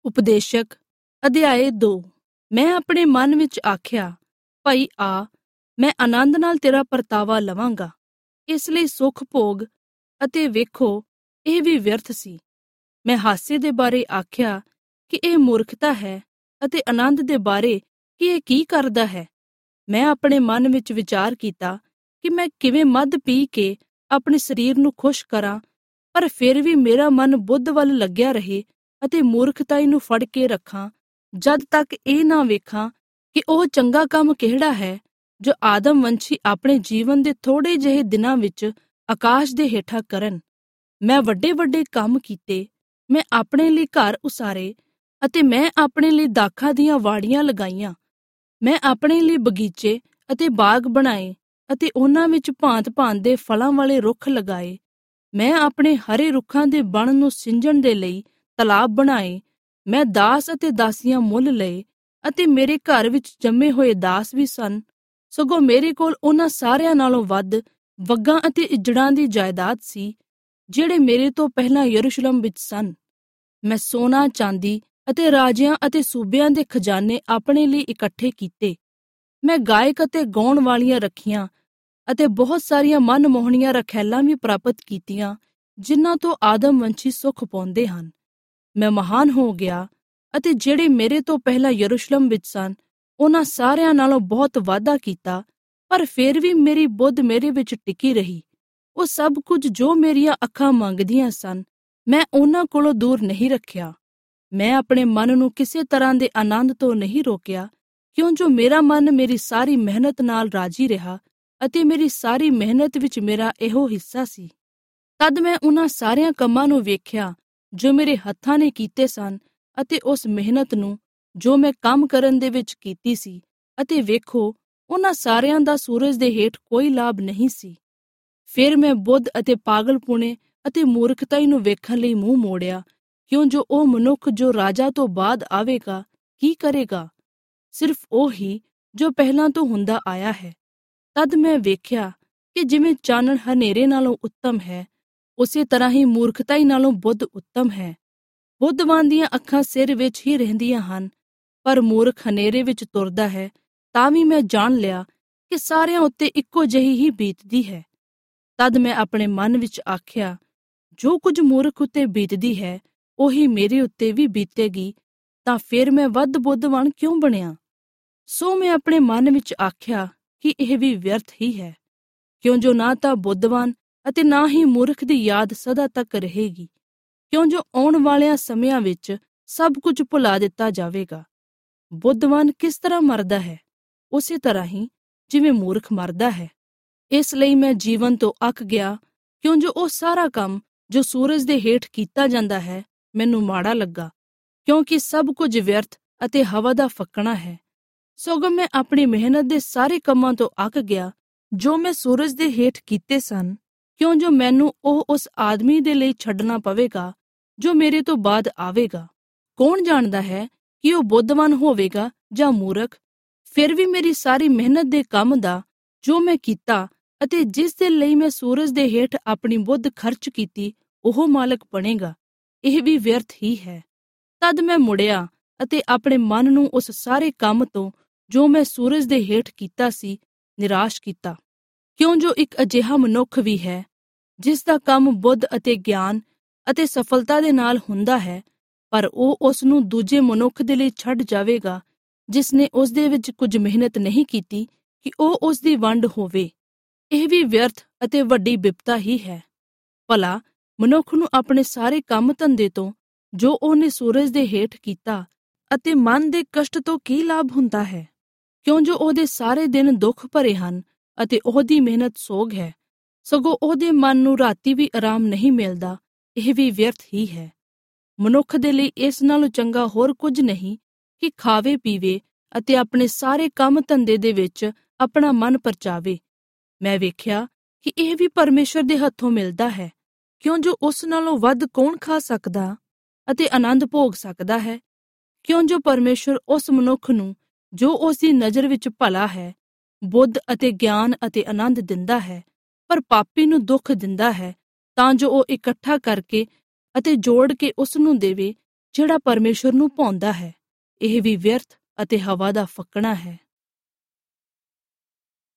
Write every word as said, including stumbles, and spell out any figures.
ਉਪਦੇਸ਼ਕ ਅਧਿਆਇ ਦੋ। ਮੈਂ ਆਪਣੇ ਮਨ ਵਿੱਚ ਆਖਿਆ, ਭਾਈ ਆ, ਮੈਂ ਆਨੰਦ ਨਾਲ ਤੇਰਾ ਪਰਤਾਵਾ ਲਵਾਂਗਾ। ਇਸ ਲਈ ਸੁੱਖ ਭੋਗ ਅਤੇ ਵੇਖੋ, ਇਹ ਵੀ ਵਿਅਰਥ ਸੀ। ਮੈਂ ਹਾਸੇ ਦੇ ਬਾਰੇ ਆਖਿਆ ਕਿ ਇਹ ਮੂਰਖਤਾ ਹੈ, ਅਤੇ ਆਨੰਦ ਦੇ ਬਾਰੇ ਕਿ ਇਹ ਕੀ ਕਰਦਾ ਹੈ। ਮੈਂ ਆਪਣੇ ਮਨ ਵਿੱਚ ਵਿਚਾਰ ਕੀਤਾ ਕਿ ਮੈਂ ਕਿਵੇਂ ਮਦ ਪੀ ਕੇ ਆਪਣੇ ਸਰੀਰ ਨੂੰ ਖੁਸ਼ ਕਰਾਂ, ਪਰ ਫਿਰ ਵੀ ਮੇਰਾ ਮਨ ਬੁੱਧ ਵੱਲ ਲੱਗਿਆ ਰਹੇ ਅਤੇ ਮੂਰਖਤਾਈ ਨੂੰ ਫੜ ਕੇ ਰੱਖਾਂ, ਜਦ ਤੱਕ ਇਹ ਨਾ ਵੇਖਾਂ ਕਿ ਉਹ ਚੰਗਾ ਕੰਮ ਕਿਹੜਾ ਹੈ ਜੋ ਆਦਮਵੰਸ਼ੀ ਆਪਣੇ ਜੀਵਨ ਦੇ ਥੋੜ੍ਹੇ ਜਿਹੇ ਦਿਨਾਂ ਵਿੱਚ ਆਕਾਸ਼ ਦੇ ਹੇਠਾਂ ਕਰਨ। ਮੈਂ ਵੱਡੇ ਵੱਡੇ ਕੰਮ ਕੀਤੇ, ਮੈਂ ਆਪਣੇ ਲਈ ਘਰ ਉਸਾਰੇ ਅਤੇ ਮੈਂ ਆਪਣੇ ਲਈ ਦਾਖਾਂ ਦੀਆਂ ਵਾੜੀਆਂ ਲਗਾਈਆਂ। ਮੈਂ ਆਪਣੇ ਲਈ ਬਗੀਚੇ ਅਤੇ ਬਾਗ ਬਣਾਏ ਅਤੇ ਉਹਨਾਂ ਵਿੱਚ ਭਾਂਤ-ਭਾਂਤ ਦੇ ਫਲਾਂ ਵਾਲੇ ਰੁੱਖ ਲਗਾਏ। ਮੈਂ ਆਪਣੇ ਹਰੇ ਰੁੱਖਾਂ ਦੇ ਬਣ ਨੂੰ ਸਿੰਜਣ ਦੇ ਲਈ ਤਲਾਬ ਬਣਾਏ। ਮੈਂ ਦਾਸ ਅਤੇ ਦਾਸੀਆਂ ਮੁੱਲ ਲਏ ਅਤੇ ਮੇਰੇ ਘਰ ਵਿੱਚ ਜੰਮੇ ਹੋਏ ਦਾਸ ਵੀ ਸਨ। ਸਗੋਂ ਮੇਰੇ ਕੋਲ ਉਹਨਾਂ ਸਾਰਿਆਂ ਨਾਲੋਂ ਵੱਧ ਵੱਗਾਂ ਅਤੇ ਇੱਜੜਾਂ ਦੀ ਜਾਇਦਾਦ ਸੀ, ਜਿਹੜੇ ਮੇਰੇ ਤੋਂ ਪਹਿਲਾਂ ਯਰੂਸ਼ਲਮ ਵਿੱਚ ਸਨ। ਮੈਂ ਸੋਨਾ, ਚਾਂਦੀ ਅਤੇ ਰਾਜਿਆਂ ਅਤੇ ਸੂਬਿਆਂ ਦੇ ਖਜ਼ਾਨੇ ਆਪਣੇ ਲਈ ਇਕੱਠੇ ਕੀਤੇ। ਮੈਂ ਗਾਇਕ ਅਤੇ ਗਾਉਣ ਵਾਲੀਆਂ ਰੱਖੀਆਂ ਅਤੇ ਬਹੁਤ ਸਾਰੀਆਂ ਮਨਮੋਹਣੀਆਂ ਰਖੈਲਾਂ ਵੀ ਪ੍ਰਾਪਤ ਕੀਤੀਆਂ, ਜਿਨ੍ਹਾਂ ਤੋਂ ਆਦਮਵੰਸ਼ੀ ਸੁੱਖ ਪਾਉਂਦੇ ਹਨ। ਮੈਂ ਮਹਾਨ ਹੋ ਗਿਆ ਅਤੇ ਜਿਹੜੇ ਮੇਰੇ ਤੋਂ ਪਹਿਲਾਂ ਯਰੂਸ਼ਲਮ ਵਿੱਚ ਸਨ, ਉਹਨਾਂ ਸਾਰਿਆਂ ਨਾਲੋਂ ਬਹੁਤ ਵਾਧਾ ਕੀਤਾ, ਪਰ ਫਿਰ ਵੀ ਮੇਰੀ ਬੁੱਧ ਮੇਰੇ ਵਿੱਚ ਟਿਕੀ ਰਹੀ। ਉਹ ਸਭ ਕੁਝ ਜੋ ਮੇਰੀਆਂ ਅੱਖਾਂ ਮੰਗਦੀਆਂ ਸਨ, ਮੈਂ ਉਹਨਾਂ ਕੋਲੋਂ ਦੂਰ ਨਹੀਂ ਰੱਖਿਆ। ਮੈਂ ਆਪਣੇ ਮਨ ਨੂੰ ਕਿਸੇ ਤਰ੍ਹਾਂ ਦੇ ਆਨੰਦ ਤੋਂ ਨਹੀਂ ਰੋਕਿਆ, ਕਿਉਂ ਜੋ ਮੇਰਾ ਮਨ ਮੇਰੀ ਸਾਰੀ ਮਿਹਨਤ ਨਾਲ ਰਾਜੀ ਰਿਹਾ ਅਤੇ ਮੇਰੀ ਸਾਰੀ ਮਿਹਨਤ ਵਿੱਚ ਮੇਰਾ ਇਹੋ ਹਿੱਸਾ ਸੀ। ਤਦ ਮੈਂ ਉਹਨਾਂ ਸਾਰਿਆਂ ਕੰਮਾਂ ਨੂੰ ਵੇਖਿਆ ਜੋ ਮੇਰੇ ਹੱਥਾਂ ਨੇ ਕੀਤੇ ਸਨ ਅਤੇ ਉਸ ਮਿਹਨਤ ਨੂੰ ਜੋ ਮੈਂ ਕੰਮ ਕਰਨ ਦੇ ਵਿੱਚ ਕੀਤੀ ਸੀ, ਅਤੇ ਵੇਖੋ, ਉਹਨਾਂ ਸਾਰਿਆਂ ਦਾ ਸੂਰਜ ਦੇ ਹੇਠ ਕੋਈ ਲਾਭ ਨਹੀਂ ਸੀ। ਫਿਰ ਮੈਂ ਬੁੱਧ ਅਤੇ ਪਾਗਲਪੁਣੇ ਅਤੇ ਮੂਰਖਤਾਈ ਨੂੰ ਵੇਖਣ ਲਈ ਮੂੰਹ ਮੋੜਿਆ, ਕਿਉਂ ਜੋ ਉਹ ਮਨੁੱਖ ਜੋ ਰਾਜਾ ਤੋਂ ਬਾਅਦ ਆਵੇਗਾ ਕੀ ਕਰੇਗਾ? ਸਿਰਫ ਉਹ ਹੀ ਜੋ ਪਹਿਲਾਂ ਤੋਂ ਹੁੰਦਾ ਆਇਆ ਹੈ। ਤਦ ਮੈਂ ਵੇਖਿਆ ਕਿ ਜਿਵੇਂ ਚਾਨਣ ਹਨੇਰੇ ਨਾਲੋਂ ਉੱਤਮ ਹੈ, ਉਸੇ ਤਰ੍ਹਾਂ ਹੀ ਮੂਰਖਤਾਈ ਨਾਲੋਂ ਬੁੱਧ ਉੱਤਮ ਹੈ। ਬੁੱਧਵਾਨ ਦੀਆਂ ਅੱਖਾਂ ਸਿਰ ਵਿੱਚ ਹੀ ਰਹਿੰਦੀਆਂ ਹਨ, ਪਰ ਮੂਰਖ ਹਨੇਰੇ ਵਿੱਚ ਤੁਰਦਾ ਹੈ। ਤਾਂ ਵੀ ਮੈਂ ਜਾਣ ਲਿਆ ਕਿ ਸਾਰਿਆਂ ਉੱਤੇ ਇੱਕੋ ਜਿਹੀ ਹੀ ਬੀਤਦੀ ਹੈ। ਤਦ ਮੈਂ ਆਪਣੇ ਮਨ ਵਿੱਚ ਆਖਿਆ, ਜੋ ਕੁਝ ਮੂਰਖ ਉੱਤੇ ਬੀਤਦੀ ਹੈ, ਉਹੀ ਮੇਰੇ ਉੱਤੇ ਵੀ ਬੀਤੇਗੀ, ਤਾਂ ਫਿਰ ਮੈਂ ਵੱਧ ਬੁੱਧਵਾਨ ਕਿਉਂ ਬਣਿਆ? ਸੋ ਮੈਂ ਆਪਣੇ ਮਨ ਵਿੱਚ ਆਖਿਆ ਕਿ ਇਹ ਵੀ ਵਿਅਰਥ ਹੀ ਹੈ, ਕਿਉਂ ਜੋ ਨਾ ਤਾਂ ਬੁੱਧਵਾਨ ਅਤੇ ਨਾ ਹੀ ਮੂਰਖ ਦੀ ਯਾਦ ਸਦਾ ਤੱਕ ਰਹੇਗੀ, ਕਿਉਂ ਜੋ ਆਉਣ ਵਾਲਿਆਂ ਸਮਿਆਂ ਵਿੱਚ ਸਭ ਕੁਝ ਭੁਲਾ ਦਿੱਤਾ ਜਾਵੇਗਾ। ਬੁੱਧਵਾਨ ਕਿਸ ਤਰ੍ਹਾਂ ਮਰਦਾ ਹੈ? ਉਸੇ ਤਰ੍ਹਾਂ ਹੀ ਜਿਵੇਂ ਮੂਰਖ ਮਰਦਾ ਹੈ। ਇਸ ਲਈ ਮੈਂ ਜੀਵਨ ਤੋਂ ਅੱਕ ਗਿਆ, ਕਿਉਂ ਜੋ ਉਹ ਸਾਰਾ ਕੰਮ ਜੋ ਸੂਰਜ ਦੇ ਹੇਠ ਕੀਤਾ ਜਾਂਦਾ ਹੈ, ਮੈਨੂੰ ਮਾੜਾ ਲੱਗਾ, ਕਿਉਂਕਿ ਸਭ ਕੁਝ ਵਿਅਰਥ ਅਤੇ ਹਵਾ ਦਾ ਫੱਕਣਾ ਹੈ। ਸਗੋਂ ਮੈਂ ਆਪਣੀ ਮਿਹਨਤ ਦੇ ਸਾਰੇ ਕੰਮਾਂ ਤੋਂ ਅੱਕ ਗਿਆ ਜੋ ਮੈਂ ਸੂਰਜ ਦੇ ਹੇਠ ਕੀਤੇ ਸਨ, ਕਿਉਂ ਜੋ ਮੈਨੂੰ ਉਹ ਉਸ ਆਦਮੀ ਦੇ ਲਈ ਛੱਡਣਾ ਪਵੇਗਾ ਜੋ ਮੇਰੇ ਤੋਂ ਬਾਅਦ ਆਵੇਗਾ। ਕੌਣ ਜਾਣਦਾ ਹੈ ਕਿ ਉਹ ਬੁੱਧਵਾਨ ਹੋਵੇਗਾ ਜਾਂ ਮੂਰਖ? ਫਿਰ ਵੀ ਮੇਰੀ ਸਾਰੀ ਮਿਹਨਤ ਦੇ ਕੰਮ ਦਾ ਜੋ ਮੈਂ ਕੀਤਾ ਅਤੇ ਜਿਸ ਦੇ ਲਈ ਮੈਂ ਸੂਰਜ ਦੇ ਹੇਠ ਆਪਣੀ ਬੁੱਧ ਖਰਚ ਕੀਤੀ, ਉਹ ਮਾਲਕ ਬਣੇਗਾ। ਇਹ ਵੀ ਵਿਅਰਥ ਹੀ ਹੈ। ਤਦ ਮੈਂ ਮੁੜਿਆ ਅਤੇ ਆਪਣੇ ਮਨ ਨੂੰ ਉਸ ਸਾਰੇ ਕੰਮ ਤੋਂ ਜੋ ਮੈਂ ਸੂਰਜ ਦੇ ਹੇਠ ਕੀਤਾ ਸੀ, ਨਿਰਾਸ਼ ਕੀਤਾ। ਕਿਉਂ ਜੋ ਇੱਕ ਅਜਿਹਾ ਮਨੁੱਖ ਵੀ ਹੈ ਜਿਸ ਦਾ ਕੰਮ ਬੁੱਧ ਅਤੇ ਗਿਆਨ ਅਤੇ ਸਫਲਤਾ ਦੇ ਨਾਲ ਹੁੰਦਾ ਹੈ, ਪਰ ਉਹ ਉਸ ਨੂੰ ਦੂਜੇ ਮਨੁੱਖ ਦੇ ਲਈ ਛੱਡ ਜਾਵੇਗਾ ਜਿਸ ਨੇ ਉਸ ਦੇ ਵਿੱਚ ਕੁਝ ਮਿਹਨਤ ਨਹੀਂ ਕੀਤੀ ਕਿ ਉਹ ਉਸ ਦੀ ਵੰਡ ਹੋਵੇ। ਇਹ ਵੀ ਵਿਅਰਥ ਅਤੇ ਵੱਡੀ ਬਿਪਤਾ ਹੀ ਹੈ। ਭਲਾ ਮਨੁੱਖ ਨੂੰ ਆਪਣੇ ਸਾਰੇ ਕੰਮ ਧੰਦੇ ਤੋਂ ਜੋ ਉਹਨੇ ਸੂਰਜ ਦੇ ਹੇਠ ਕੀਤਾ ਅਤੇ ਮਨ ਦੇ ਕਸ਼ਟ ਤੋਂ ਕੀ ਲਾਭ ਹੁੰਦਾ ਹੈ? ਕਿਉਂ ਜੋ ਉਹਦੇ ਸਾਰੇ ਦਿਨ ਦੁੱਖ ਭਰੇ ਹਨ ਅਤੇ ਉਹਦੀ ਮਿਹਨਤ ਸੋਗ ਹੈ, ਸਗੋਂ ਉਹਦੇ ਮਨ ਨੂੰ ਰਾਤੀ ਵੀ ਆਰਾਮ ਨਹੀਂ ਮਿਲਦਾ। ਇਹ ਵੀ ਵਿਅਰਥ ਹੀ ਹੈ। ਮਨੁੱਖ ਦੇ ਲਈ ਇਸ ਨਾਲੋਂ ਚੰਗਾ ਹੋਰ ਕੁਝ ਨਹੀਂ ਕਿ ਖਾਵੇ ਪੀਵੇ ਅਤੇ ਆਪਣੇ ਸਾਰੇ ਕੰਮ ਧੰਦੇ ਦੇ ਵਿੱਚ ਆਪਣਾ ਮਨ ਪਰਚਾਵੇ। ਮੈਂ ਵੇਖਿਆ ਕਿ ਇਹ ਵੀ ਪਰਮੇਸ਼ਰ ਦੇ ਹੱਥੋਂ ਮਿਲਦਾ ਹੈ, ਕਿਉਂ ਜੋ ਉਸ ਨਾਲੋਂ ਵੱਧ ਕੌਣ ਖਾ ਸਕਦਾ ਅਤੇ ਆਨੰਦ ਭੋਗ ਸਕਦਾ ਹੈ? ਕਿਉਂ ਜੋ ਪਰਮੇਸ਼ਰ ਉਸ ਮਨੁੱਖ ਨੂੰ ਜੋ ਉਸ ਦੀ ਨਜ਼ਰ ਵਿੱਚ ਭਲਾ ਹੈ, ਬੁੱਧ ਅਤੇ ਗਿਆਨ ਅਤੇ ਆਨੰਦ ਦਿੰਦਾ ਹੈ, ਪਰ ਪਾਪੀ ਨੂੰ ਦੁੱਖ ਦਿੰਦਾ ਹੈ, ਤਾਂ ਜੋ ਉਹ ਇਕੱਠਾ ਕਰਕੇ ਅਤੇ ਜੋੜ ਕੇ ਉਸ ਨੂੰ ਦੇਵੇ ਜਿਹੜਾ ਪਰਮੇਸ਼ਰ ਨੂੰ ਭਾਉਂਦਾ ਹੈ, ਇਹ ਵੀ ਵਿਅਰਥ ਅਤੇ ਹਵਾ ਦਾ ਫੱਕਣਾ ਹੈ।